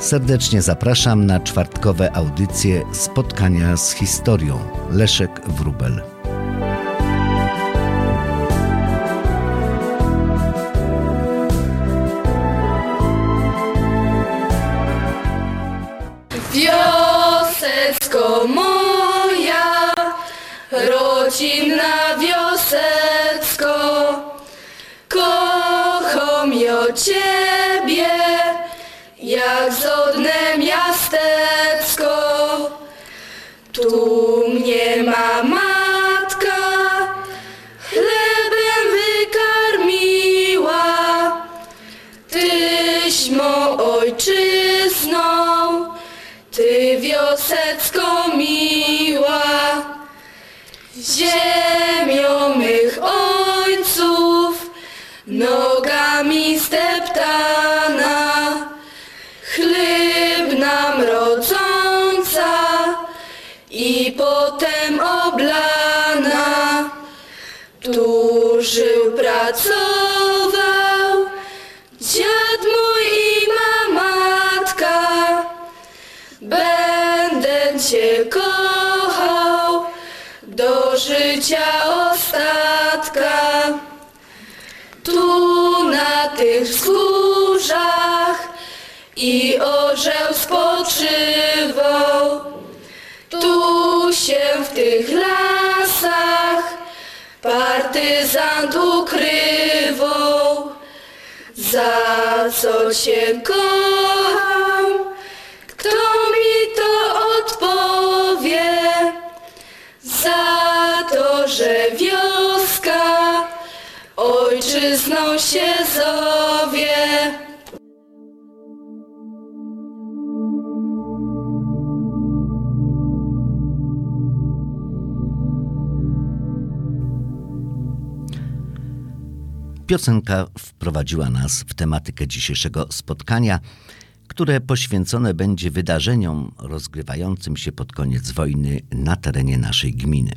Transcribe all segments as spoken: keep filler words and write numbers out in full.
Serdecznie zapraszam na czwartkowe audycje Spotkania z historią. Leszek Wróbel. Wiosecko moja, rodzinna wiosecko, kocham ja Ciebie, jak zodne miastecko. Tu mnie ma matka, chlebem wykarmiła, Tyś mo ojczyzną, Ty wiosecko miła. Ziemią mych ojców, nogami zdeptana, chleb nam rodząca i potem oblana. Tu żył, pracował dziad mój i ma matka. Będę Cię kochał do życia ostatka. Tu na tych wzgórzach i orzeł spoczywał, tu się w tych lasach partyzant ukrywał. Za co Cię kocham, kto mi to odpowie? Za to, że wioska ojczyzną się zowie. Piosenka wprowadziła nas w tematykę dzisiejszego spotkania, które poświęcone będzie wydarzeniom rozgrywającym się pod koniec wojny na terenie naszej gminy.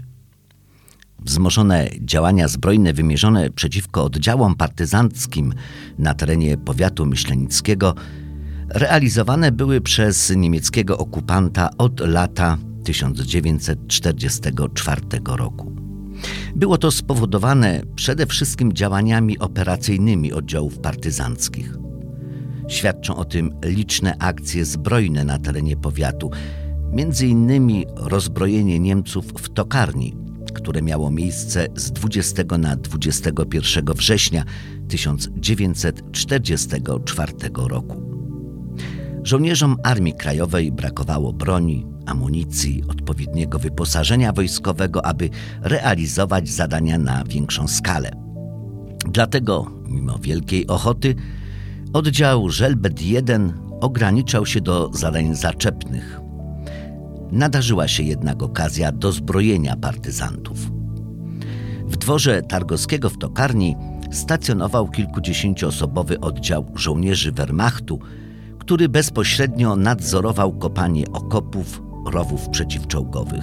Wzmożone działania zbrojne wymierzone przeciwko oddziałom partyzanckim na terenie powiatu myślenickiego realizowane były przez niemieckiego okupanta od lata tysiąc dziewięćset czterdziestego czwartego roku. Było to spowodowane przede wszystkim działaniami operacyjnymi oddziałów partyzanckich. Świadczą o tym liczne akcje zbrojne na terenie powiatu, między innymi rozbrojenie Niemców w tokarni, które miało miejsce z dwudziestego na dwudziestego pierwszego września tysiąc dziewięćset czterdziestego czwartego roku. Żołnierzom Armii Krajowej brakowało broni, amunicji, odpowiedniego wyposażenia wojskowego, aby realizować zadania na większą skalę. Dlatego, mimo wielkiej ochoty, oddział Żelbet jeden ograniczał się do zadań zaczepnych. Nadarzyła się jednak okazja dozbrojenia partyzantów. W dworze Targowskiego w Tokarni stacjonował kilkudziesięcioosobowy oddział żołnierzy Wehrmachtu, który bezpośrednio nadzorował kopanie okopów, rowów przeciwczołgowych.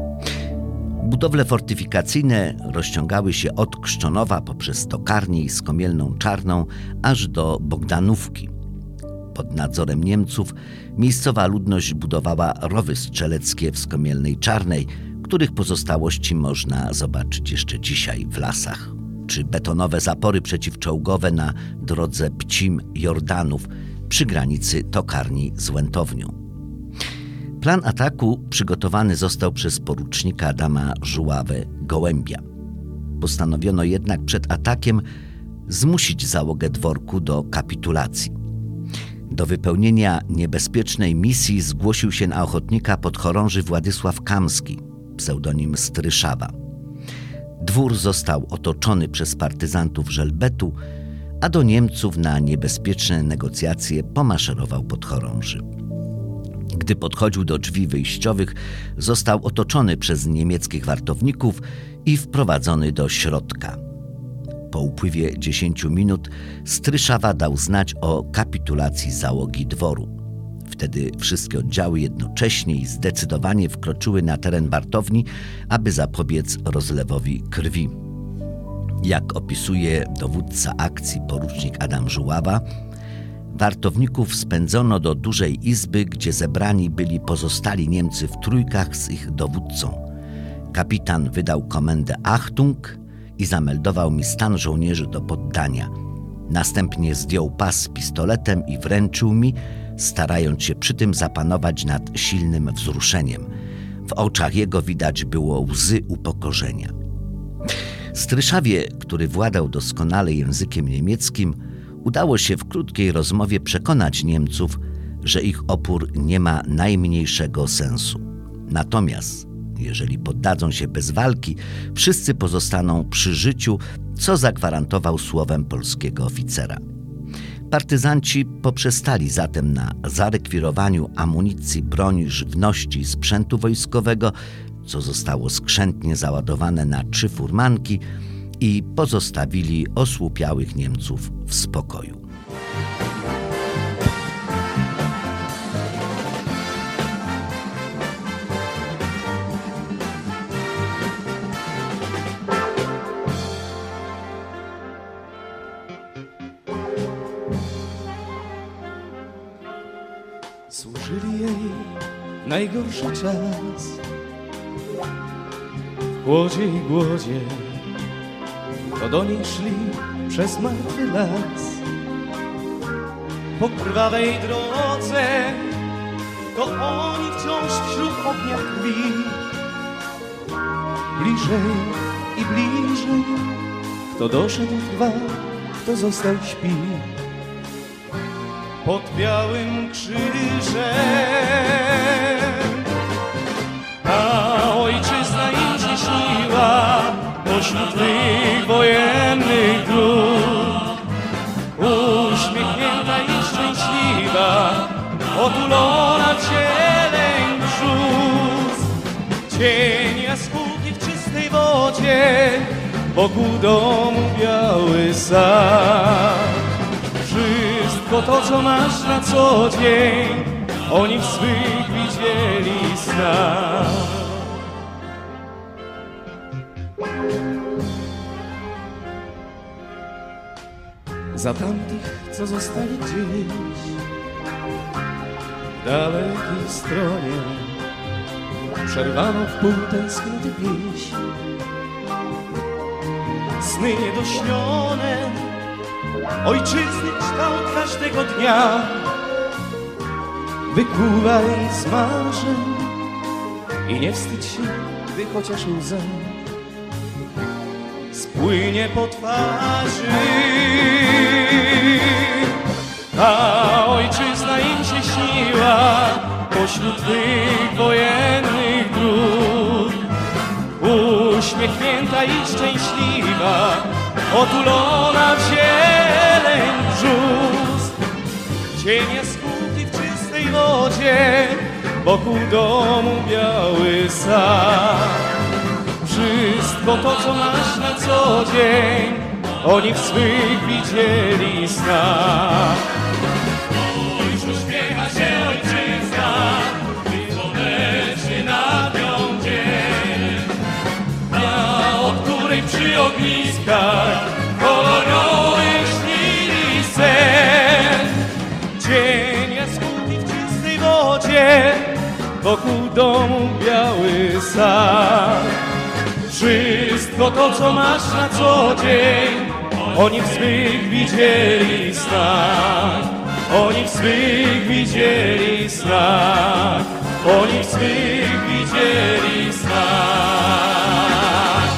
Budowle fortyfikacyjne rozciągały się od Krzczonowa poprzez Tokarnię i Skomielną Czarną aż do Bogdanówki. Pod nadzorem Niemców miejscowa ludność budowała rowy strzeleckie w Skomielnej Czarnej, których pozostałości można zobaczyć jeszcze dzisiaj w lasach, czy betonowe zapory przeciwczołgowe na drodze Pcim-Jordanów przy granicy Tokarni z Łętownią. Plan ataku przygotowany został przez porucznika Adama Żuławę-Gołębia. Postanowiono jednak przed atakiem zmusić załogę dworku do kapitulacji. Do wypełnienia niebezpiecznej misji zgłosił się na ochotnika podchorąży Władysław Kamski, pseudonim Stryszawa. Dwór został otoczony przez partyzantów Żelbetu, a do Niemców na niebezpieczne negocjacje pomaszerował podchorąży. Gdy podchodził do drzwi wyjściowych, został otoczony przez niemieckich wartowników i wprowadzony do środka. Po upływie dziesięciu minut Stryszawa dał znać o kapitulacji załogi dworu. Wtedy wszystkie oddziały jednocześnie i zdecydowanie wkroczyły na teren wartowni, aby zapobiec rozlewowi krwi. Jak opisuje dowódca akcji porucznik Adam Żuława, Wartowników spędzono do dużej izby, gdzie zebrani byli pozostali Niemcy w trójkach z ich dowódcą. Kapitan wydał komendę Achtung i zameldował mi stan żołnierzy do poddania. Następnie zdjął pas z pistoletem i wręczył mi, starając się przy tym zapanować nad silnym wzruszeniem. W oczach jego widać było łzy upokorzenia. Stryszawie, który władał doskonale językiem niemieckim, udało się w krótkiej rozmowie przekonać Niemców, że ich opór nie ma najmniejszego sensu. Natomiast, jeżeli poddadzą się bez walki, wszyscy pozostaną przy życiu, co zagwarantował słowem polskiego oficera. Partyzanci poprzestali zatem na zarekwirowaniu amunicji, broni, żywności i sprzętu wojskowego, co zostało skrzętnie załadowane na trzy furmanki, i pozostawili osłupiałych Niemców w spokoju. Służyli jej najgorszy czas, w chłodzie i głodzie, to do niej szli przez martwy las. Po krwawej drodze, to oni wciąż wśród ognia krwi. Bliżej i bliżej, kto doszedł trwa, kto został śpi. Pod białym krzyżem, a ojczyzna im się śniła pośród tych wojennych dróg. Uśmiechnięta i szczęśliwa, otulona w zieleń brzus. Cień jaskółki w czystej wodzie, wokół domu biały sad. Wszystko to, co masz na co dzień, oni w swych widzieli snach. Za tamtych, co zostali gdzieś w dalekiej stronie, przerwano w pół tęsknoty pieśń. Sny niedośnione ojczyzny kształt każdego dnia, wykuwaj z marzeń i nie wstydź się, gdy chociaż łza spłynie po twarzy. A ojczyzna im się śniła pośród tych wojennych dróg. Uśmiechnięta i szczęśliwa, otulona w zieleń brzus. Cień jaskółki w czystej wodzie, wokół domu biały sad. Wszystko to, co masz na co dzień, oni w swych widzieli snach. Już uśmiecha się ojczyzna, gdy słonecznie nad nią dzień, a o której przy ogniskach kolorowych śnili sen. Cień jaskółki w czystej wodzie, wokół domu biały sad. Wszystko to, co masz na co dzień, oni w swych widzieli snach. Oni w swych widzieli snach. Oni w swych widzieli snach.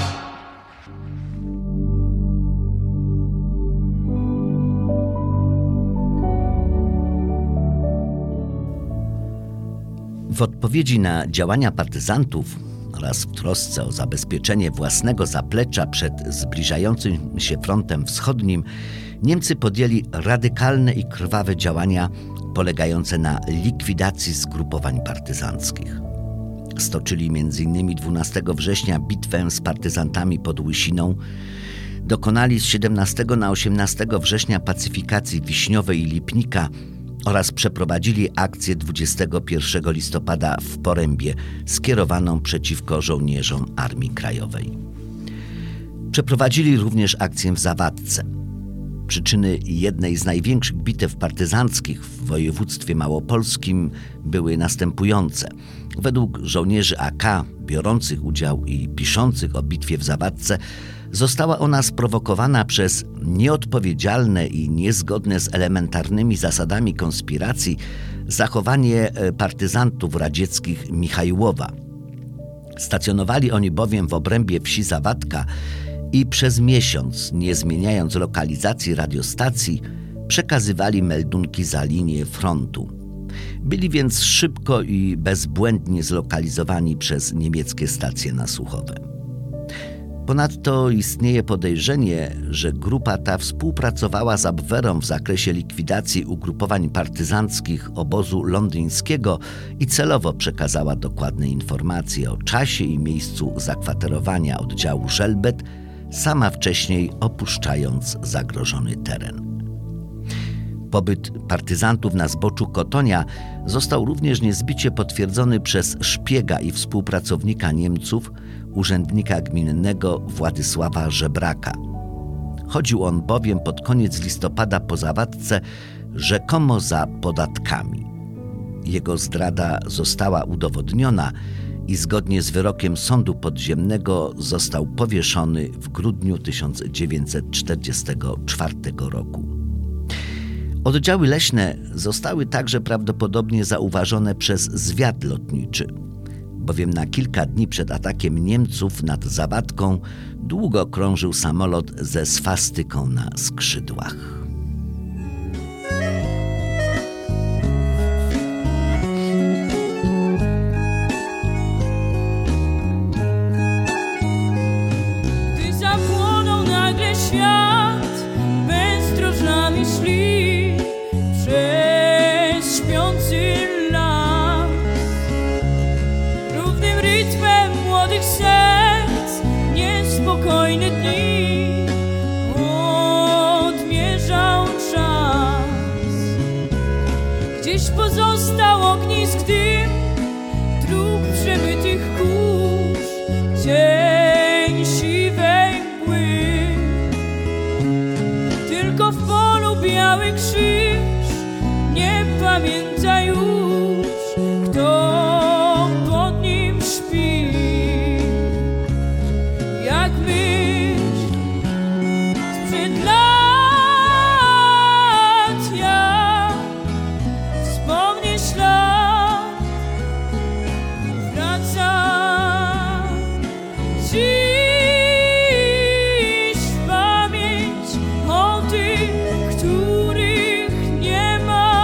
W odpowiedzi na działania partyzantów oraz w trosce o zabezpieczenie własnego zaplecza przed zbliżającym się frontem wschodnim, Niemcy podjęli radykalne i krwawe działania polegające na likwidacji zgrupowań partyzanckich. Stoczyli między innymi dwunastego września bitwę z partyzantami pod Łysiną, dokonali z siedemnastego na osiemnastego września pacyfikacji Wiśniowej i Lipnika oraz przeprowadzili akcję dwudziestego pierwszego listopada w Porębie skierowaną przeciwko żołnierzom Armii Krajowej. Przeprowadzili również akcję w Zawadce. Przyczyny jednej z największych bitew partyzanckich w województwie małopolskim były następujące. Według żołnierzy A K biorących udział i piszących o bitwie w Zawadce została ona sprowokowana przez nieodpowiedzialne i niezgodne z elementarnymi zasadami konspiracji zachowanie partyzantów radzieckich Michajłowa. Stacjonowali oni bowiem w obrębie wsi Zawadka i przez miesiąc, nie zmieniając lokalizacji radiostacji, przekazywali meldunki za linię frontu. Byli więc szybko i bezbłędnie zlokalizowani przez niemieckie stacje nasłuchowe. Ponadto istnieje podejrzenie, że grupa ta współpracowała z Abwehrą w zakresie likwidacji ugrupowań partyzanckich obozu londyńskiego i celowo przekazała dokładne informacje o czasie i miejscu zakwaterowania oddziału Żelbet, sama wcześniej opuszczając zagrożony teren. Pobyt partyzantów na zboczu Kotonia został również niezbicie potwierdzony przez szpiega i współpracownika Niemców, urzędnika gminnego Władysława Żebraka. Chodził on bowiem pod koniec listopada po Zawadce rzekomo za podatkami. Jego zdrada została udowodniona i zgodnie z wyrokiem sądu podziemnego został powieszony w grudniu tysiąc dziewięćset czterdziestego czwartego roku. Oddziały leśne zostały także prawdopodobnie zauważone przez zwiad lotniczy, bowiem na kilka dni przed atakiem Niemców nad Zawadką długo krążył samolot ze swastyką na skrzydłach. Gdy zapłonął nagle świat, bezdrożnami szli przez śpiący las. Równym rytmem młodych serc niespokojne dni odmierzał czas. Gdzieś pozostał ognisk dym, dróg przemytych kurz, cień siwej mgły. Tylko w polu biały krzyż nie pamięta już, kto pod nim śpi. Jak myśl sprzed lat, jak wspomnię ślad, wraca dziś w pamięć o tych, których nie ma.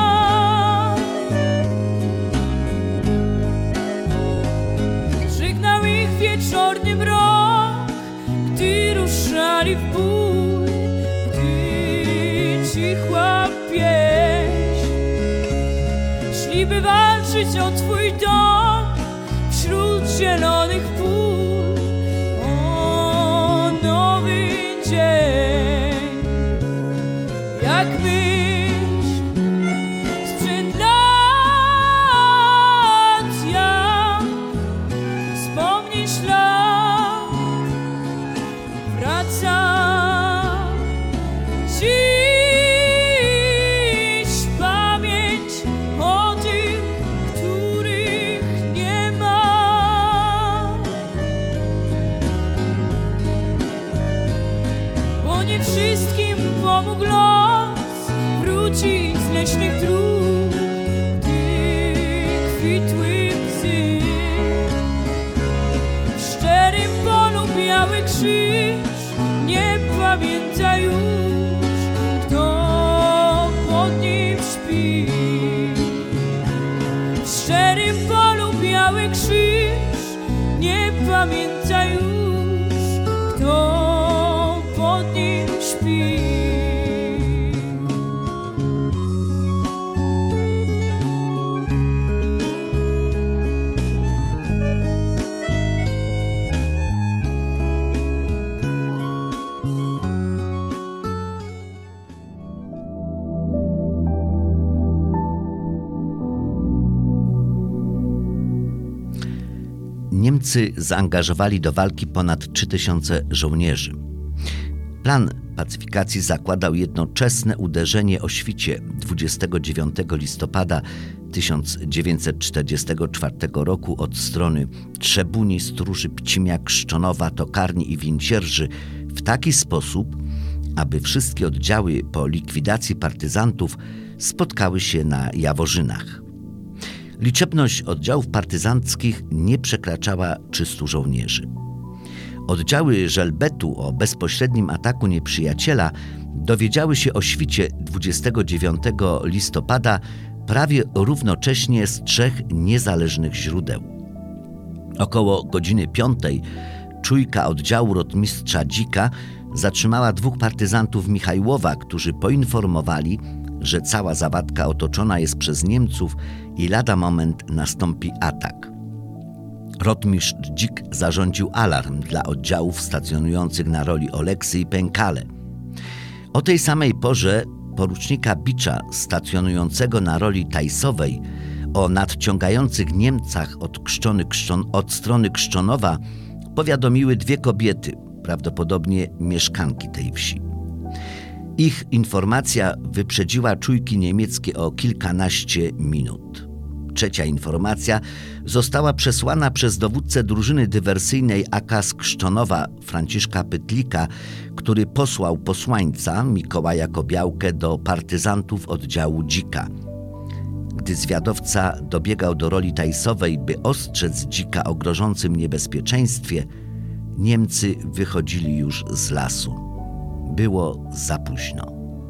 Żegnał ich wieczorny mrok, gdy ruszali w bój, gdy cichła pieśń. Szli by walczyć o twój dom wśród zielonych pól, o nowy dzień. Jak myśl sprzed lat, jak wspomnij ślad, wraca dziś w pamięć o tych, których nie ma. Bo nie wszystkim pomógł los wrócić z leśnych dróg, gdy kwitły bzy. W szczerym polu biały krzyż nie pamięta już, kto pod nim śpi. W szczerym polu biały krzyż nie pamięta już, kto pod nim śpi. Niemcy zaangażowali do walki ponad trzy tysiące żołnierzy. Plan pacyfikacji zakładał jednoczesne uderzenie o świcie dwudziestego dziewiątego listopada tysiąc dziewięćset czterdziestego czwartego roku od strony Trzebuni, Stróży, Pcimia, Krzczonowa, Tokarni i Więcierży w taki sposób, aby wszystkie oddziały po likwidacji partyzantów spotkały się na Jaworzynach. Liczebność oddziałów partyzanckich nie przekraczała trzystu żołnierzy. Oddziały Żelbetu o bezpośrednim ataku nieprzyjaciela dowiedziały się o świcie dwudziestego dziewiątego listopada prawie równocześnie z trzech niezależnych źródeł. Około godziny piątej czujka oddziału rotmistrza Dzika zatrzymała dwóch partyzantów Michajłowa, którzy poinformowali, że cała Zawadka otoczona jest przez Niemców i lada moment nastąpi atak. Rotmistrz Dzik zarządził alarm dla oddziałów stacjonujących na roli Oleksy i Pękale. O tej samej porze porucznika Bicza stacjonującego na roli Tajsowej o nadciągających Niemcach od, Krzczony, Krzczon, od strony Krzczonowa powiadomiły dwie kobiety, prawdopodobnie mieszkanki tej wsi. Ich informacja wyprzedziła czujki niemieckie o kilkanaście minut. Trzecia informacja została przesłana przez dowódcę drużyny dywersyjnej A K z Krzczonowa Franciszka Pytlika, który posłał posłańca Mikołaja Kobiałkę do partyzantów oddziału Dzika. Gdy zwiadowca dobiegał do roli Tajsowej, by ostrzec Dzika o grożącym niebezpieczeństwie, Niemcy wychodzili już z lasu. Było za późno.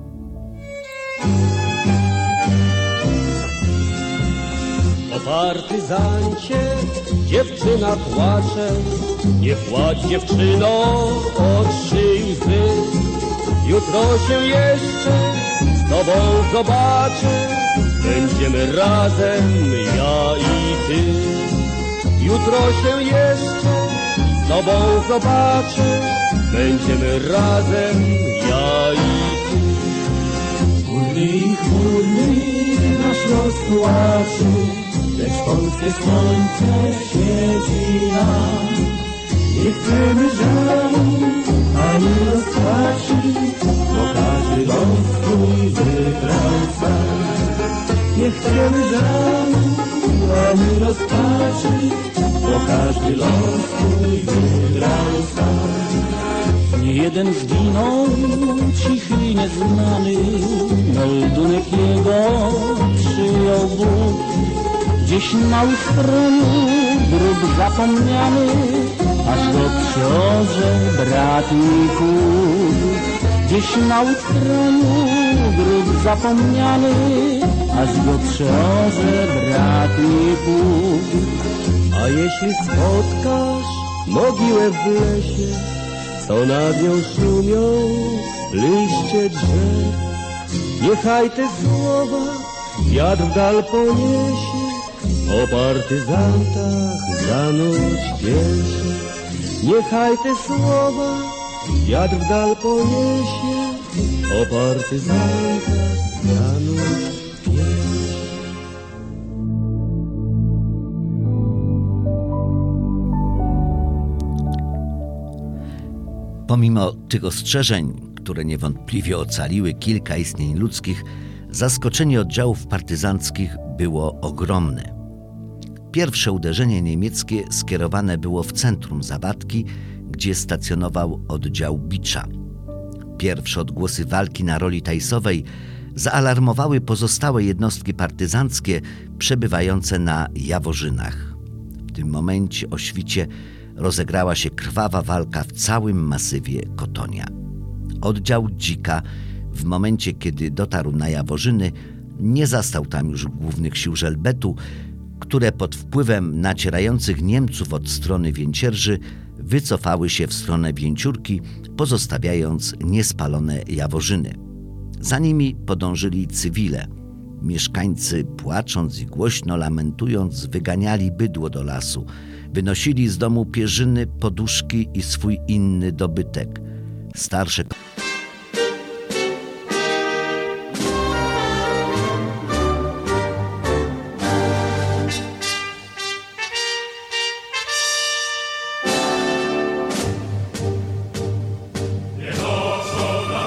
O partyzancie dziewczyna płacze, nie płacz dziewczyno, od szyi łzy. Jutro się jeszcze z tobą zobaczę, będziemy razem, ja i ty. Jutro się jeszcze z tobą zobaczę, będziemy razem, ja i ty. Chmurny i chmurny nasz los płaczy, lecz polskie słońce świeci nam. Nie chcemy żalu ani rozpaczy, bo każdy los swój wybrał sam. Nie chcemy żalu ani rozpaczy, bo każdy los swój wybrał sam. Nie jeden zginął, cichy i nieznany, meldunek jego przyjął Bóg. Gdzieś na ustroniu grób zapomniany, aż go książę bratniku. Gdzieś na ustroniu grób zapomniany, aż go książę bratniku. A jeśli spotkasz mogiłę w lesie, co nad nią szumią liście drzew, niechaj te słowa wiatr w dal poniesie, o partyzantach zanuć pieśń. Niechaj te słowa wiatr w dal poniesie, o partyzantach zanuć pieśń. Pomimo tych ostrzeżeń, które niewątpliwie ocaliły kilka istnień ludzkich, zaskoczenie oddziałów partyzanckich było ogromne. Pierwsze uderzenie niemieckie skierowane było w centrum Zawadki, gdzie stacjonował oddział Bicza. Pierwsze odgłosy walki na roli Tajsowej zaalarmowały pozostałe jednostki partyzanckie przebywające na Jaworzynach. W tym momencie o świcie rozegrała się krwawa walka w całym masywie Kotonia. Oddział Dzika w momencie, kiedy dotarł na Jaworzyny, nie zastał tam już głównych sił Żelbetu, które pod wpływem nacierających Niemców od strony Więcierży wycofały się w stronę Więciórki, pozostawiając niespalone Jaworzyny. Za nimi podążyli cywile. Mieszkańcy, płacząc i głośno lamentując, wyganiali bydło do lasu. Wynosili z domu pierzyny, poduszki i swój inny dobytek. Starsze Nie nocą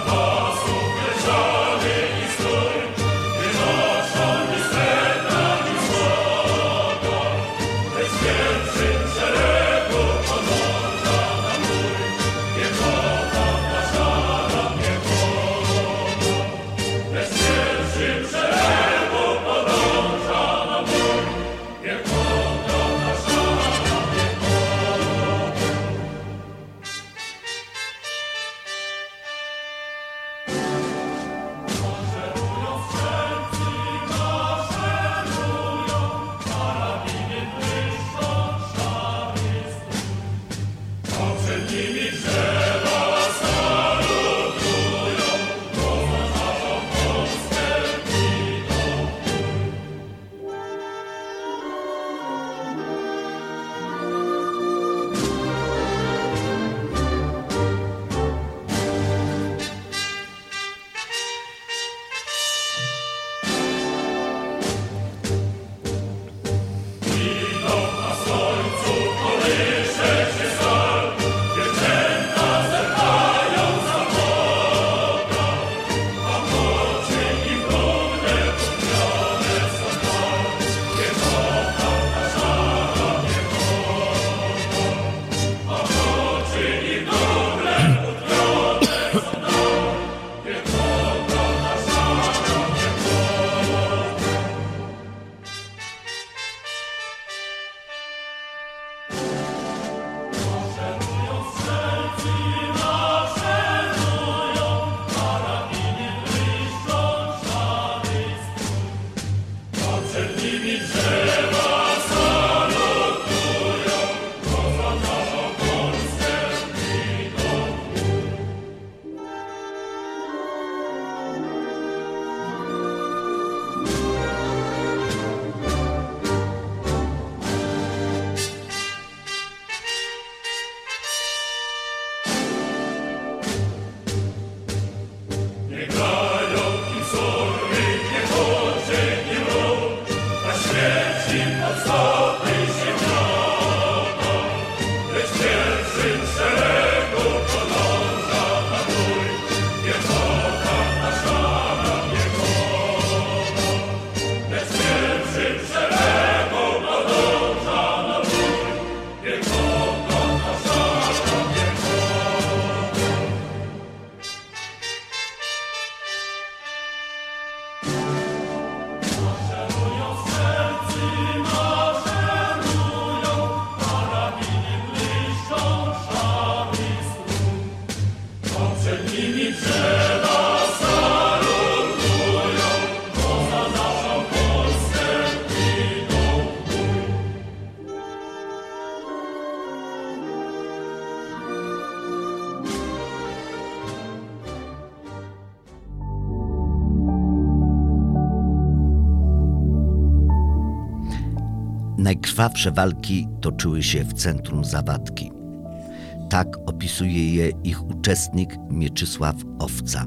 Najkrwawsze walki toczyły się w centrum Zawadki. Tak opisuje je ich uczestnik Mieczysław Owca.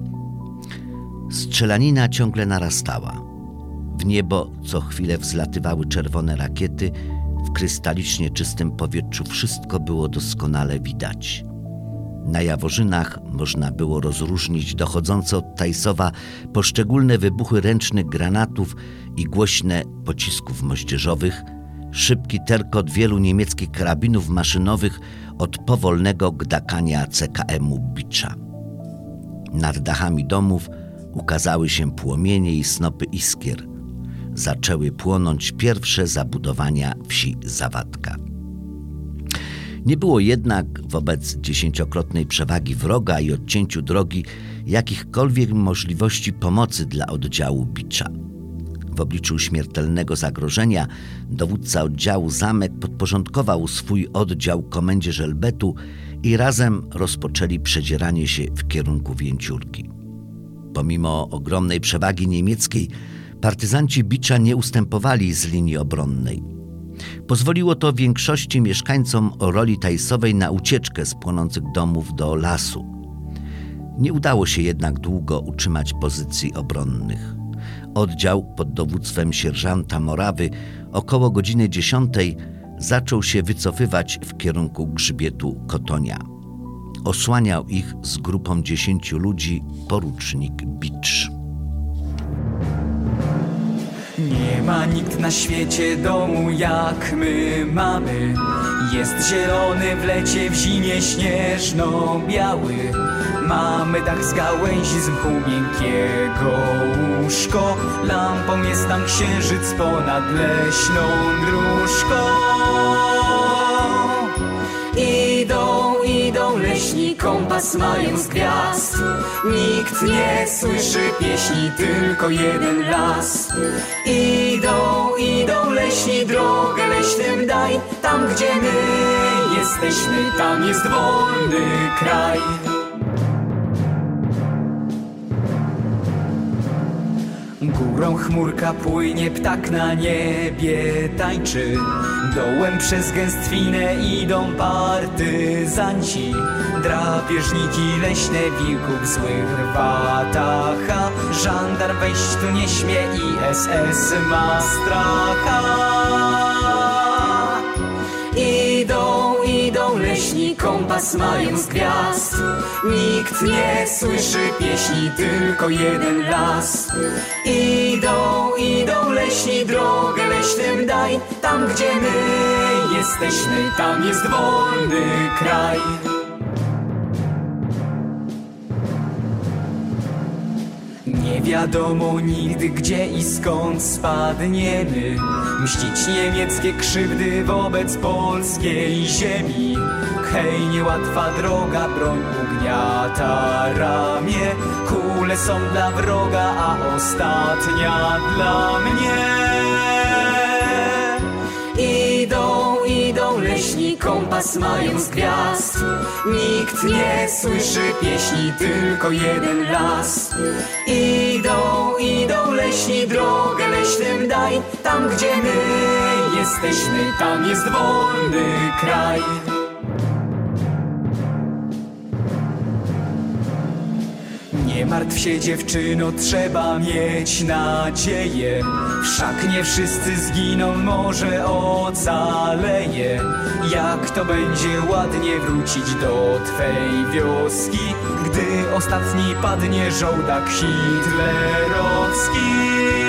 Strzelanina ciągle narastała. W niebo co chwilę wzlatywały czerwone rakiety. W krystalicznie czystym powietrzu wszystko było doskonale widać. Na Jaworzynach można było rozróżnić dochodzące od Tajsowa poszczególne wybuchy ręcznych granatów i głośne pocisków moździerzowych, szybki terkot wielu niemieckich karabinów maszynowych od powolnego gdakania C K M-u Bicza. Nad dachami domów ukazały się płomienie i snopy iskier. Zaczęły płonąć pierwsze zabudowania wsi Zawadka. Nie było jednak wobec dziesięciokrotnej przewagi wroga i odcięciu drogi jakichkolwiek możliwości pomocy dla oddziału Bicza. W obliczu śmiertelnego zagrożenia dowódca oddziału Zamek podporządkował swój oddział komendzie Żelbetu i razem rozpoczęli przedzieranie się w kierunku Więciórki. Pomimo ogromnej przewagi niemieckiej, partyzanci Bicza nie ustępowali z linii obronnej. Pozwoliło to większości mieszkańcom roli Tajsowej na ucieczkę z płonących domów do lasu. Nie udało się jednak długo utrzymać pozycji obronnych. Oddział pod dowództwem sierżanta Morawy około godziny dziesiątej zaczął się wycofywać w kierunku grzbietu Kotonia. Osłaniał ich z grupą dziesięciu ludzi porucznik Bicz. Nie ma nikt na świecie domu jak my mamy. Jest zielony w lecie, w zimie śnieżno-biały. Mamy dach z gałęzi, z mchu miękkiego łóżko. Lampą jest tam księżyc ponad leśną dróżką. Idą, idą leśni, kompas mają z gwiazd. Nikt nie słyszy pieśni, tylko jeden las. Idą, idą leśni, drogę leśnym daj. Tam gdzie my jesteśmy, tam jest wolny kraj. Górą chmurka płynie, ptak na niebie tańczy. Dołem przez gęstwinę idą partyzanci. Drapieżniki leśne, wilków złych watacha. Żandarm wejść tu nie śmie i S S ma stracha. Idą, idą leśni, kompas mają z gwiazd. Nikt nie słyszy pieśni, tylko jeden las. Idą, idą leśni, drogę leśnym daj. Tam gdzie my jesteśmy, tam jest wolny kraj. Nie wiadomo nigdy gdzie i skąd spadniemy. Mścić niemieckie krzywdy wobec polskiej ziemi. Hej, niełatwa droga, broń ugniata ramię. Kule są dla wroga, a ostatnia dla mnie. Idą, idą leśni, kompas mają z gwiazd. Nikt nie słyszy pieśni, tylko jeden las. Idą, idą leśni, drogę leśnym daj. Tam gdzie my jesteśmy, tam jest wolny kraj. Nie Nie martw się, dziewczyno, trzeba mieć nadzieję. Wszak nie wszyscy zginą, może ocaleje. Jak to będzie ładnie wrócić do twej wioski, gdy ostatni padnie żołdak hitlerowski.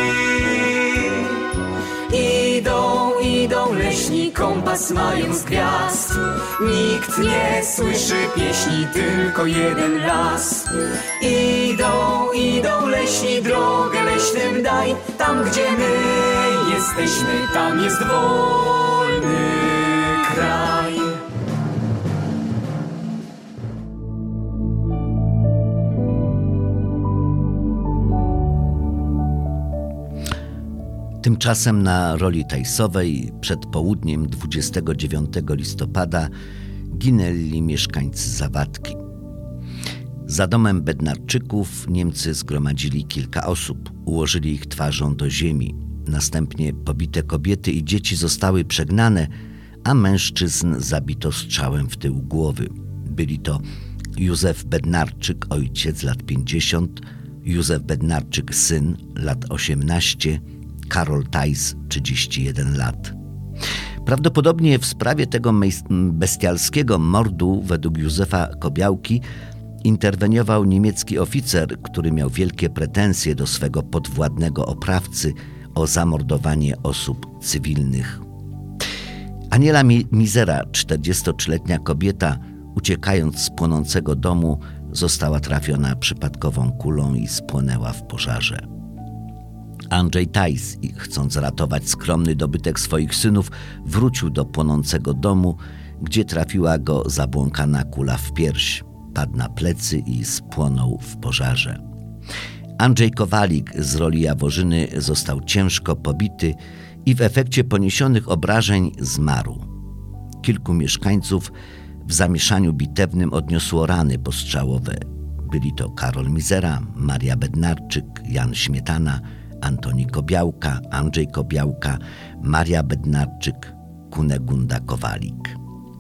Idą, idą leśni, kompas mają z gwiazd. Nikt nie słyszy pieśni, tylko jeden las. Idą, idą leśni, drogę leśnym daj. Tam, gdzie my jesteśmy, tam jest wolny kraj. Tymczasem na roli Tajsowej przed południem dwudziestego dziewiątego listopada ginęli mieszkańcy Zawadki. Za domem Bednarczyków Niemcy zgromadzili kilka osób, ułożyli ich twarzą do ziemi. Następnie pobite kobiety i dzieci zostały przegnane, a mężczyzn zabito strzałem w tył głowy. Byli to Józef Bednarczyk, ojciec, lat pięćdziesiąt, Józef Bednarczyk, syn, lat osiemnaście, Karol Tajs, trzydzieści jeden lat. Prawdopodobnie w sprawie tego bestialskiego mordu według Józefa Kobiałki interweniował niemiecki oficer, który miał wielkie pretensje do swego podwładnego oprawcy o zamordowanie osób cywilnych. Aniela Mizera, czterdziestotrzyletnia kobieta, uciekając z płonącego domu, została trafiona przypadkową kulą i spłonęła w pożarze. Andrzej Tajs, chcąc ratować skromny dobytek swoich synów, wrócił do płonącego domu, gdzie trafiła go zabłąkana kula w pierś. Padł na plecy i spłonął w pożarze. Andrzej Kowalik z roli Jaworzyny został ciężko pobity i w efekcie poniesionych obrażeń zmarł. Kilku mieszkańców w zamieszaniu bitewnym odniosło rany postrzałowe. Byli to Karol Mizera, Maria Bednarczyk, Jan Śmietana, Antoni Kobiałka, Andrzej Kobiałka, Maria Bednarczyk, Kunegunda Kowalik.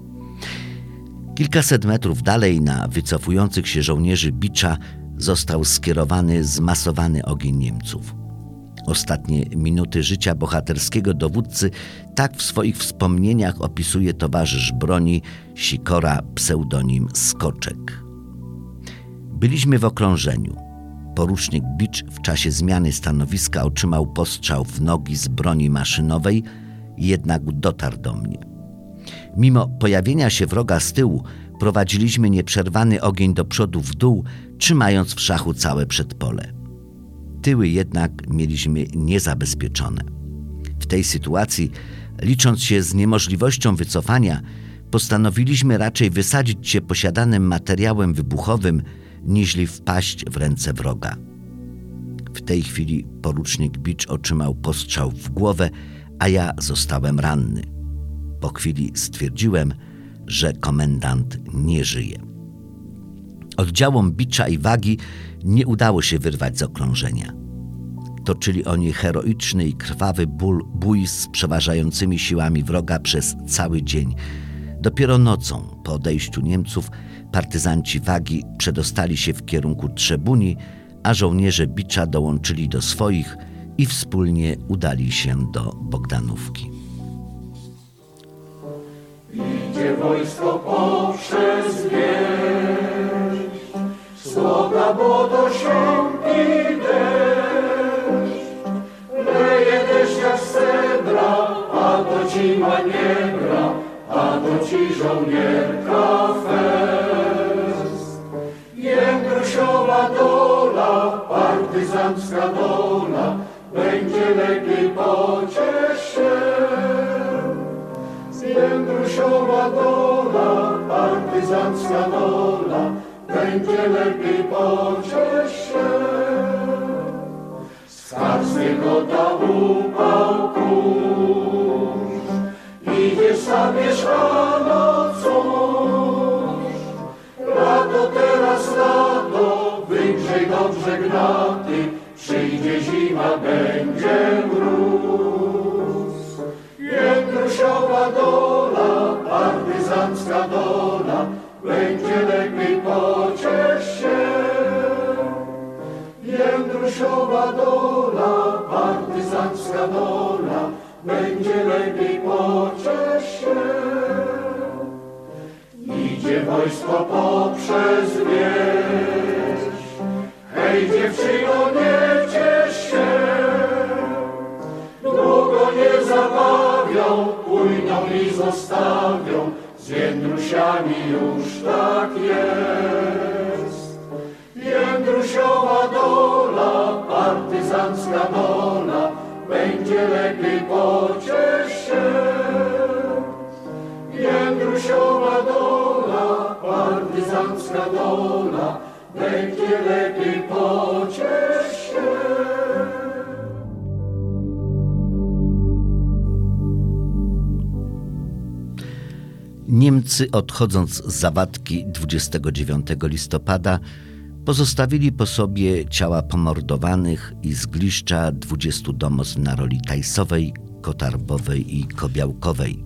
Kilkaset metrów dalej na wycofujących się żołnierzy Bicza został skierowany zmasowany ogień Niemców. Ostatnie minuty życia bohaterskiego dowódcy tak w swoich wspomnieniach opisuje towarzysz broni Sikora, pseudonim Skoczek. Byliśmy w okrążeniu. Porucznik Bicz w czasie zmiany stanowiska otrzymał postrzał w nogi z broni maszynowej, jednak dotarł do mnie. Mimo pojawienia się wroga z tyłu, prowadziliśmy nieprzerwany ogień do przodu w dół, trzymając w szachu całe przedpole. Tyły jednak mieliśmy niezabezpieczone. W tej sytuacji, licząc się z niemożliwością wycofania, postanowiliśmy raczej wysadzić się posiadanym materiałem wybuchowym, niźli wpaść w ręce wroga. W tej chwili porucznik Bicz otrzymał postrzał w głowę, a ja zostałem ranny. Po chwili stwierdziłem, że komendant nie żyje. Oddziałom Bicza i Wagi nie udało się wyrwać z okrążenia. Toczyli oni heroiczny i krwawy ból, bój z przeważającymi siłami wroga przez cały dzień. Dopiero nocą, po odejściu Niemców, partyzanci Wagi przedostali się w kierunku Trzebuni, a żołnierze Bicza dołączyli do swoich i wspólnie udali się do Bogdanówki. Idzie wojsko poprzez wieś, słoga błoto się i deszcz. Leje deszcz jak z cebra, a to ci maniebra, a to ci żołnierka fest. Jędrusiowa dola, partyzancka dola, będzie lepiej, pociesz się. Jędrusiowa dola, partyzancka dola, będzie lepiej, pociesz się. Z karskiego upał kurz, idziesz sabierz rano coś. Lato teraz lato, wygrzej dobrze gnaty, przyjdzie zima, będzie mróz. Jędrusiowa dola, partyzancka dola, będzie lepiej, pociesz się. Jędrusiowa dola, partyzancka dola, będzie lepiej, pociesz się. Idzie wojsko poprzez wieś, hej dziewczyno, nie ciesz się. Długo nie zabawią, pójdą i zostawią, z Jędrusiami już tak jest. Jędrusiowa dola, partyzancka dola, będzie lepiej, pociesz się. Jędrusiowa dola, partyzancka dola, będzie lepiej, pociesz się. Niemcy, odchodząc z Zawadki dwudziestego dziewiątego listopada, pozostawili po sobie ciała pomordowanych i zgliszcza dwudziestu domostw na roli Tajsowej, Kotarbowej i Kobiałkowej.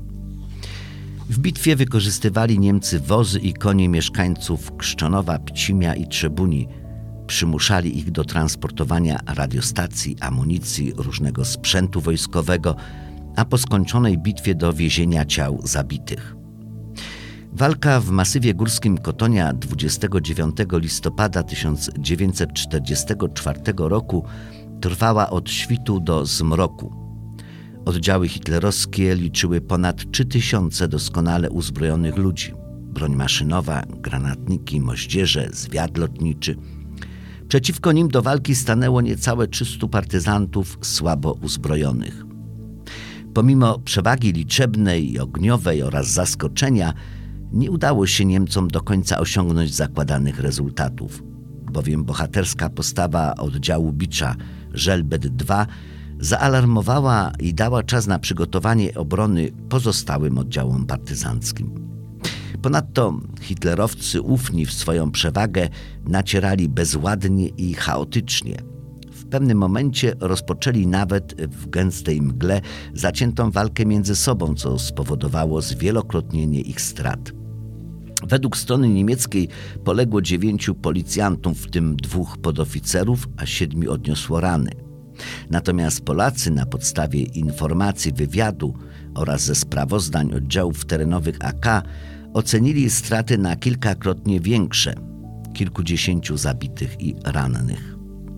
W bitwie wykorzystywali Niemcy wozy i konie mieszkańców Krzczonowa, Pcimia i Trzebuni. Przymuszali ich do transportowania radiostacji, amunicji, różnego sprzętu wojskowego, a po skończonej bitwie do wiezienia ciał zabitych. Walka w masywie górskim Kotonia dwudziestego dziewiątego listopada tysiąc dziewięćset czterdziestego czwartego roku trwała od świtu do zmroku. Oddziały hitlerowskie liczyły ponad trzy tysiące doskonale uzbrojonych ludzi. Broń maszynowa, granatniki, moździerze, zwiad lotniczy. Przeciwko nim do walki stanęło niecałe trzystu partyzantów słabo uzbrojonych. Pomimo przewagi liczebnej i ogniowej oraz zaskoczenia, nie udało się Niemcom do końca osiągnąć zakładanych rezultatów, bowiem bohaterska postawa oddziału Bicza Żelbet dwa zaalarmowała i dała czas na przygotowanie obrony pozostałym oddziałom partyzanckim. Ponadto hitlerowcy, ufni w swoją przewagę, nacierali bezładnie i chaotycznie. W pewnym momencie rozpoczęli nawet w gęstej mgle zaciętą walkę między sobą, co spowodowało zwielokrotnienie ich strat. Według strony niemieckiej poległo dziewięciu policjantów, w tym dwóch podoficerów, a siedmiu odniosło rany. Natomiast Polacy na podstawie informacji wywiadu oraz ze sprawozdań oddziałów terenowych A K ocenili straty na kilkakrotnie większe, kilkudziesięciu zabitych i rannych.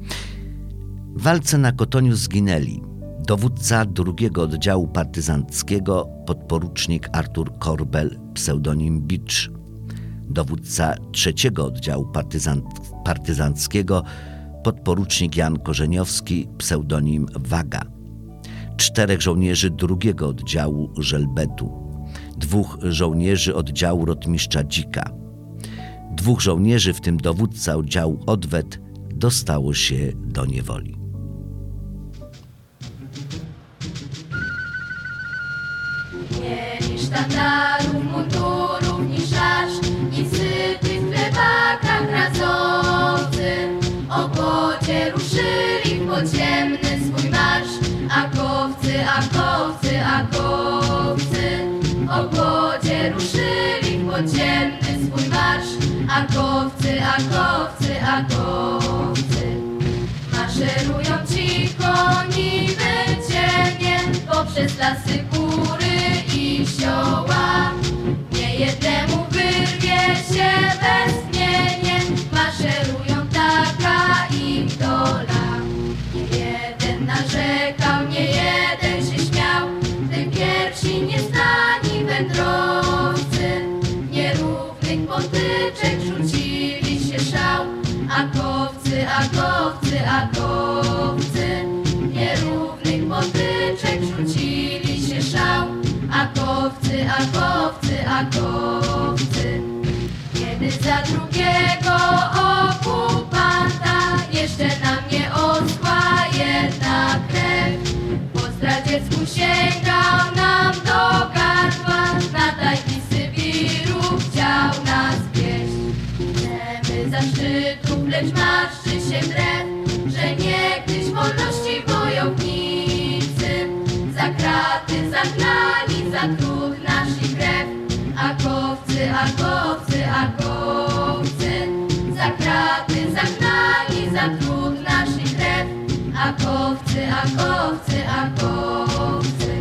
W walce na Kotoniu zginęli dowódca drugiego oddziału partyzanckiego podporucznik Artur Korbel, pseudonim Bicz, dowódca trzeciego oddziału partyzan- partyzanckiego podporucznik Jan Korzeniowski, pseudonim Waga, czterech żołnierzy drugiego oddziału Żelbetu, dwóch żołnierzy oddziału rotmistrza Dzika, dwóch żołnierzy, w tym dowódca oddziału Odwet, dostało się do niewoli. Mieli sztandarów, mundurów, ni szasz, ni syty w chlebakach pracowcy. Obodzie ruszyli w podziemny swój marsz, a kowcy, a kowcy, a kowcy. Obodzie ruszyli w podziemny swój marsz, a kowcy, a kowcy, a kowcy. Maszerują cicho niby cienie poprzez lasy, góry i sioła. Nie jednemu wyrwie się westchnienie, maszerują, taka im dola. Nie jeden narzekał, nie jeden się śmiał, tym pierwsi nieznani wędrowcy. Nierównych potyczek rzucili się szał, a kowcy, a kowcy, a kowcy. Nierównych potyczek rzucili się szał, a kowcy, a kowcy, a kowcy. Kiedy za drugiego okupanta jeszcze na mnie osła jedna krew, po zdradziecku sięgał nam do gardła, na tajni Sybiru chciał nas wieść. Chcemy zaszczytów, lecz marszczy się brew, że niegdyś wolności wojownicy za kraty zagnali za trud naszych krew, a akowcy, akowcy, akowcy.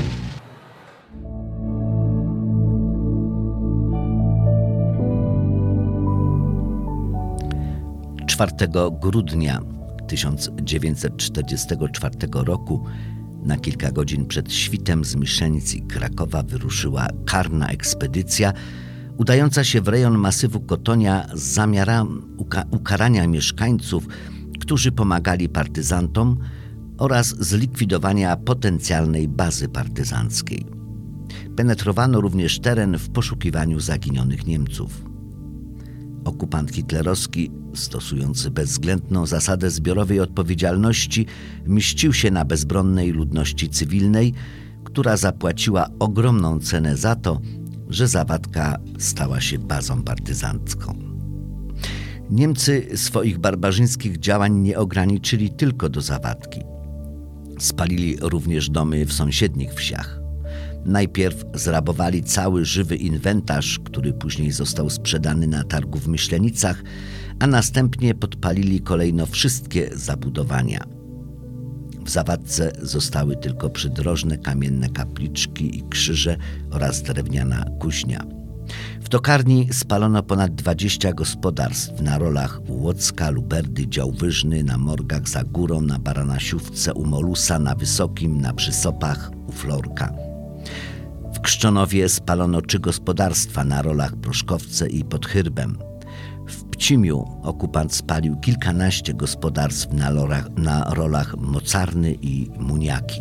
czwartego grudnia tysiąc dziewięćset czterdziestego czwartego roku na kilka godzin przed świtem z Myślenic i Krakowa wyruszyła karna ekspedycja udająca się w rejon masywu Kotonia z zamiarem uka- ukarania mieszkańców, którzy pomagali partyzantom oraz zlikwidowania potencjalnej bazy partyzanckiej. Penetrowano również teren w poszukiwaniu zaginionych Niemców. Okupant hitlerowski, stosujący bezwzględną zasadę zbiorowej odpowiedzialności, mścił się na bezbronnej ludności cywilnej, która zapłaciła ogromną cenę za to, że Zawadka stała się bazą partyzancką. Niemcy swoich barbarzyńskich działań nie ograniczyli tylko do Zawadki. Spalili również domy w sąsiednich wsiach. Najpierw zrabowali cały żywy inwentarz, który później został sprzedany na targu w Myślenicach, a następnie podpalili kolejno wszystkie zabudowania. W Zawadce zostały tylko przydrożne kamienne kapliczki i krzyże oraz drewniana kuźnia. W tokarni spalono ponad dwadzieścia gospodarstw na rolach u Łocka, Luberdy, Działwyżny, na Morgach, za Górą, na Baranasiówce, u Molusa, na Wysokim, na Przysopach, u Florka. W Krzczonowie spalono trzy gospodarstwa na rolach Proszkowce i pod Hyrbem. W Pcimiu okupant spalił kilkanaście gospodarstw na, lorach, na rolach Mocarny i Muniaki.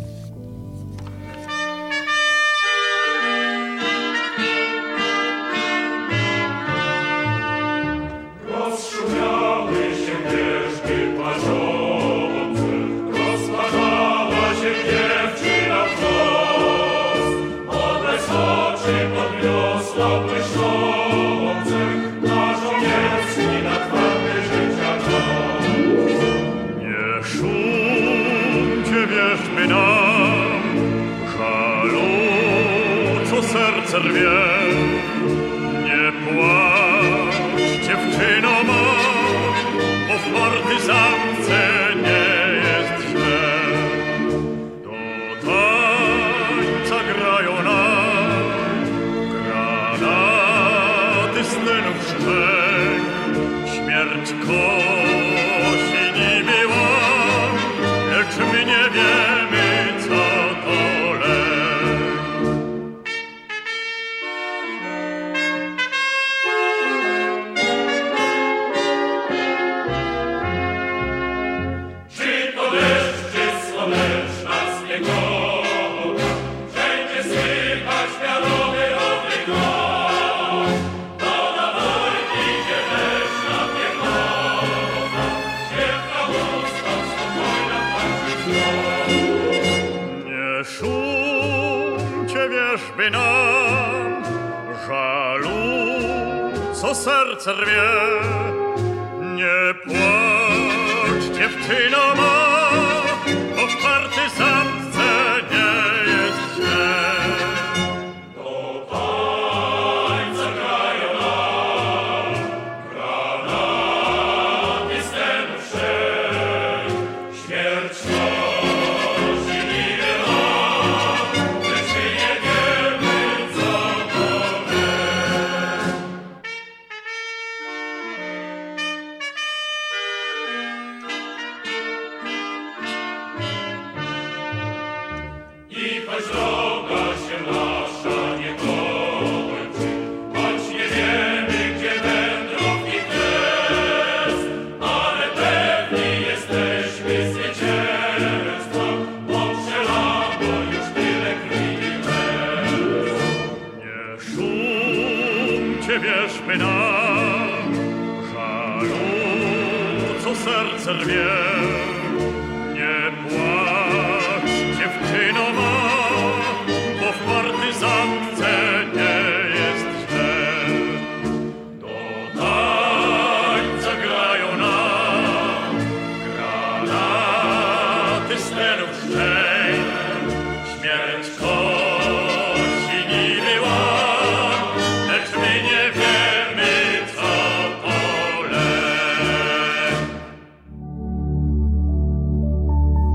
Rozszumiały się wierzby płaczące, rozpadała się dziewczyna w nos. Odlesk oczy podniosła błyszczące, na żołnierski, na twardy życia nos. Nie szumcie wierzby nam, żalu, co serce rwie. Nie płacz, dziewczyno ma, bo w partyzance nie jest źle. Do tańca grają nam granaty z tynów szczęk. Śmierć kosi niby łam, lecz my nie wiemy, co to lek. Czy to deszcz, czy słoneczna spiegoda, wszędzie słychać miarowy odgłos. To na wojny idzie leśna piechota, świetna łuska, spokojna patrzy wzrok. Nie szumcie wierzby nam, żalu, co serce rwie. Nie płacz, dziewczyno ma, bo w partyzantce nie jest źle. Do tańca grają nam granaty z tynów szczęk. Śmierć kosi niby łam, lecz my nie wiemy, co to lek. I choć droga się nasza nie kończy, choć nie wiemy, gdzie wędrownik jest, ale pewni jesteśmy zwycięstwa, bo przelano już tyle krwi i łez. Nie szumcie wierzby nam, żalu, co serce rwie. Nie płacz, dziewczyno ma, bo w partyzantce nie jest źle. Do tańca grają nam granaty z tynów szczęk. Śmierć kosi niby łam, lecz my nie wiemy, co to lek.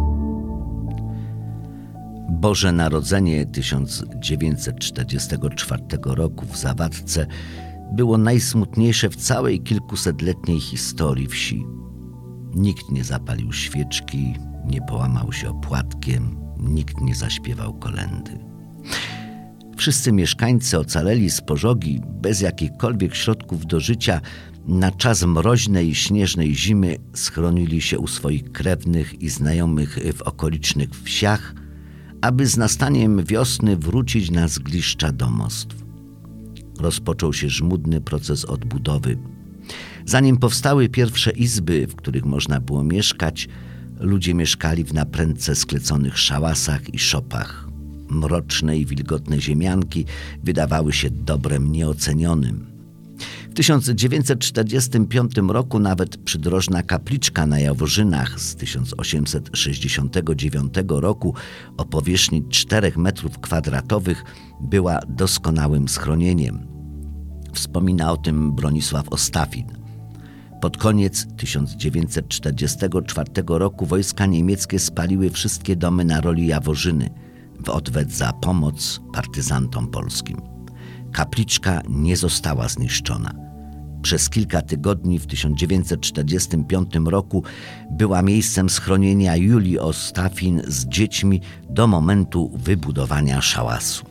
Boże Narodzenie tysiąc dziewięćset czterdziestego czwartego roku w Zawadce było najsmutniejsze w całej kilkusetletniej historii wsi. Nikt nie zapalił świeczki, nie połamał się opłatkiem, nikt nie zaśpiewał kolędy. Wszyscy mieszkańcy ocaleli z pożogi bez jakichkolwiek środków do życia na czas mroźnej i śnieżnej zimy schronili się u swoich krewnych i znajomych w okolicznych wsiach, aby z nastaniem wiosny wrócić na zgliszcza domostw. Rozpoczął się żmudny proces odbudowy. Zanim powstały pierwsze izby, w których można było mieszkać, ludzie mieszkali w naprędce skleconych szałasach i szopach. Mroczne i wilgotne ziemianki wydawały się dobrem nieocenionym. W tysiąc dziewięćset czterdziestym piątym roku nawet przydrożna kapliczka na Jaworzynach z tysiąc osiemset sześćdziesiątego dziewiątego roku o powierzchni czterech metrów kwadratowych była doskonałym schronieniem. Wspomina o tym Bronisław Ostafin. Pod koniec tysiąc dziewięćset czterdziestego czwartego roku wojska niemieckie spaliły wszystkie domy na roli Jaworzyny w odwet za pomoc partyzantom polskim. Kapliczka nie została zniszczona. Przez kilka tygodni w tysiąc dziewięćset czterdziestym piątym roku była miejscem schronienia Julii Ostafin z dziećmi do momentu wybudowania szałasu.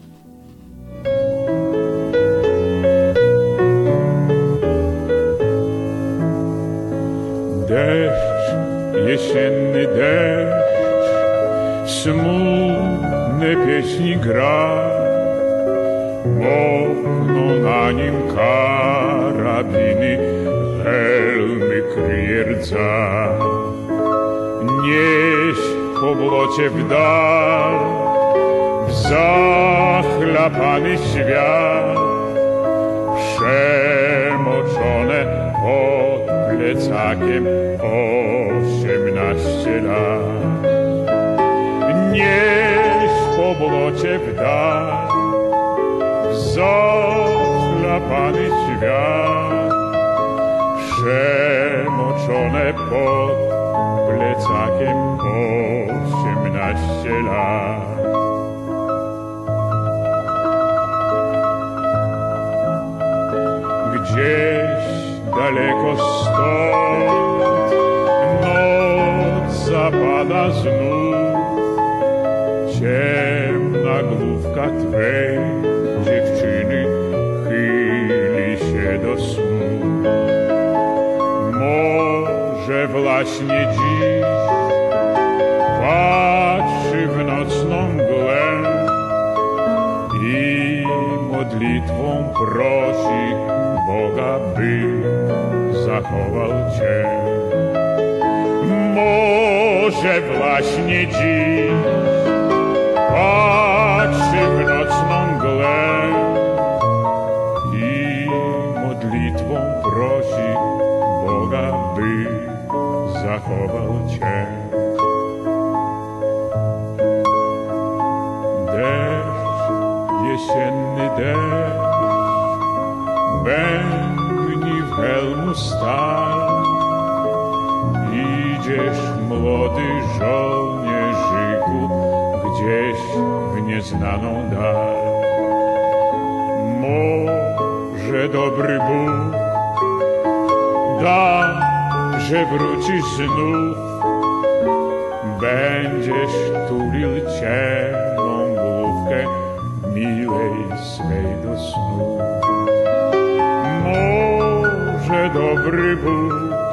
Deszcz, jesienny deszcz, smutne pieśni gra, mokną na nim karabiny, helmy kryje rdza. Nieś po błocie w dal, w zachlapany świat, przemoczone pod plecakiem osiemnaście lat. Nieś po błocie w dal, w zachlapany świat, przemoczone pod plecakiem osiemnaście lat. Gdzieś daleko stąd noc zapada znów, ciemna główka twej dziewczyny chyli się do snu. Może właśnie dziś patrzy w nocną mgłę i modlitwą prosi Boga, by zachował cię. Może właśnie dziś patrzy w nocną mgłę i modlitwą prosi Boga, by zachował cię. Deszcz, jesienny deszcz, bębni w helmu stal. Idziesz, młody żołnierzyku, gdzieś w nieznaną dal. Może dobry Bóg da, że wrócisz znów, będziesz tulił ciemną główkę milej swej do snu. Może dobry Bóg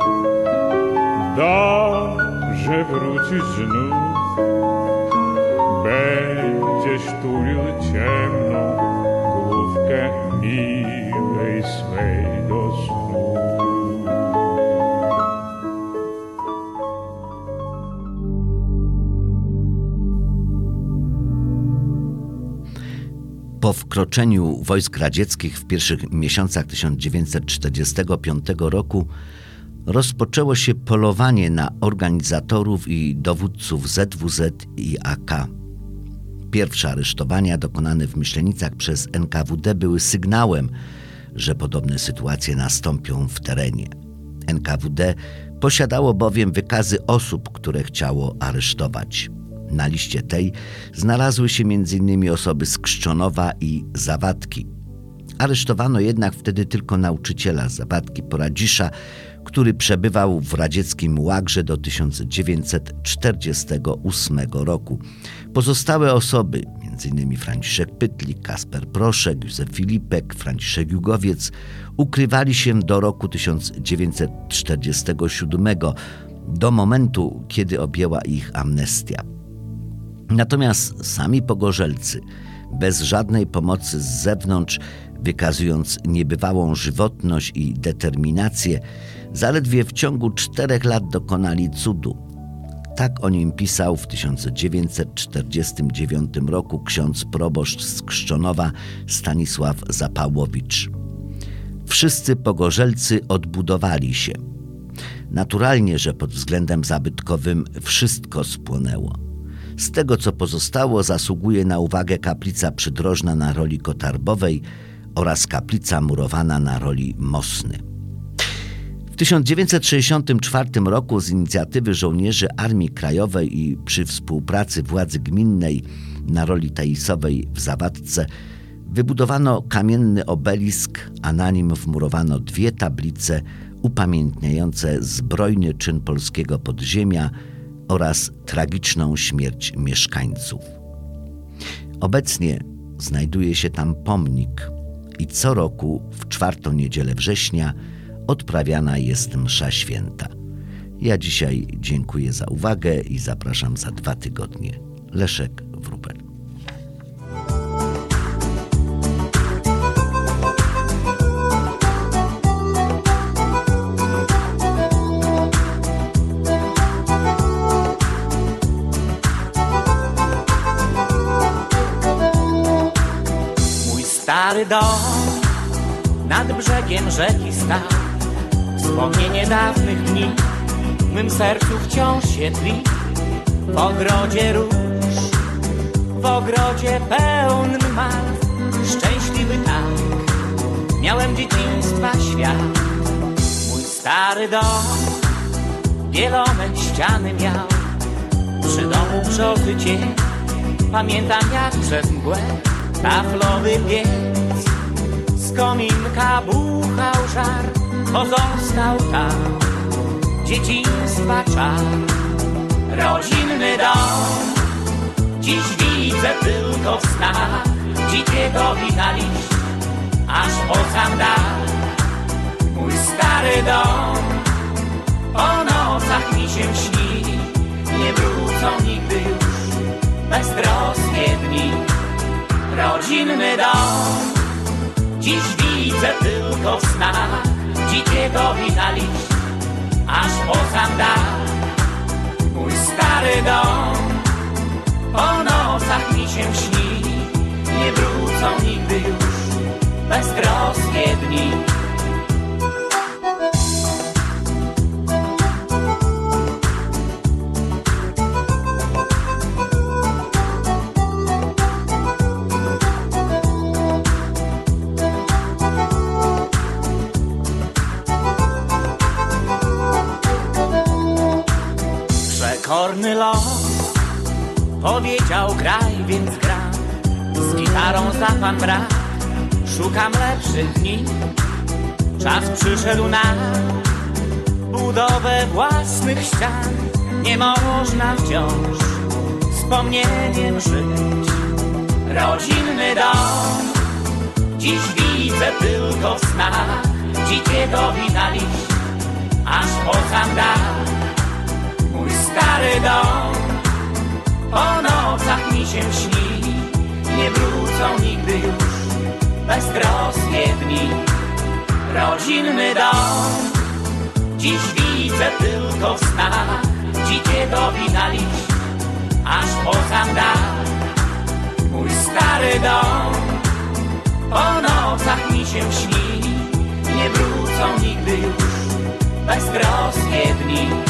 da, że wrócisz znów, będziesz tulił ciemną główkę milej swej do snu. Po wkroczeniu wojsk radzieckich w pierwszych miesiącach tysiąc dziewięćset czterdziestego piątego roku rozpoczęło się polowanie na organizatorów i dowódców Z W Z i A K. Pierwsze aresztowania dokonane w Myślenicach przez N K W D były sygnałem, że podobne sytuacje nastąpią w terenie. N K W D posiadało bowiem wykazy osób, które chciało aresztować. Na liście tej znalazły się między innymi osoby z Krzczonowa i Zawadki. Aresztowano jednak wtedy tylko nauczyciela z Zawadki Poradzisza, który przebywał w radzieckim łagrze do tysiąc dziewięćset czterdziestego ósmego roku. Pozostałe osoby, między innymi Franciszek Pytlik, Kasper Proszek, Józef Filipek, Franciszek Jugowiec, ukrywali się do roku tysiąc dziewięćset czterdziestego siódmego, do momentu, kiedy objęła ich amnestia. Natomiast sami pogorzelcy, bez żadnej pomocy z zewnątrz, wykazując niebywałą żywotność i determinację, zaledwie w ciągu czterech lat dokonali cudu. Tak o nim pisał w tysiąc dziewięćset czterdziestym dziewiątym roku ksiądz proboszcz z Krzczonowa Stanisław Zapałowicz. Wszyscy pogorzelcy odbudowali się. Naturalnie, że pod względem zabytkowym wszystko spłonęło. Z tego, co pozostało, zasługuje na uwagę kaplica przydrożna na roli kotarbowej oraz kaplica murowana na roli Mosny. W tysiąc dziewięćset sześćdziesiątym czwartym roku z inicjatywy żołnierzy Armii Krajowej i przy współpracy władzy gminnej na roli taisowej w Zawadce wybudowano kamienny obelisk, a na nim wmurowano dwie tablice upamiętniające zbrojny czyn polskiego podziemia oraz tragiczną śmierć mieszkańców. Obecnie znajduje się tam pomnik i co roku w czwartą niedzielę września odprawiana jest msza święta. Ja dzisiaj dziękuję za uwagę i zapraszam za dwa tygodnie. Leszek Wróbel. Stary dom nad brzegiem rzeki stał. Wspomnienie dawnych dni w mym sercu wciąż się tli. W ogrodzie róż, w ogrodzie pełnym malw. Szczęśliwy tak, miałem dzieciństwa świat. Mój stary dom bielone ściany miał. Przy domu brzozy cień, pamiętam jak przez mgłę taflowy piec, z kominka buchał żar, pozostał tam dzieciństwa czar. Rodzinny dom, dziś widzę tylko w snach, dzikiego wina liść, aż po sam dach. Mój stary dom, po nocach mi się śni, nie wrócą nigdy już beztroskie dni. Rodzinny dom, dziś widzę tylko w snach, dzikiego wina liść, aż po sam dach. Mój stary dom, po nocach mi się śni, nie wrócą nigdy już beztroskie dni. Korny los powiedział graj, więc gram. Z gitarą za pan brak, szukam lepszych dni. Czas przyszedł na budowę własnych ścian. Nie można wciąż wspomnieniem żyć. Rodzinny dom, dziś widzę tylko w snach, dzikiego wina liść, aż po sam dach. Mój stary dom, po nocach mi się śni, nie wrócą nigdy już beztroskie dni. Rodzinny dom, dziś widzę tylko w snach, dzikiego wina liść, aż po sam dach. Mój stary dom, po nocach mi się śni, nie wrócą nigdy już beztroskie dni.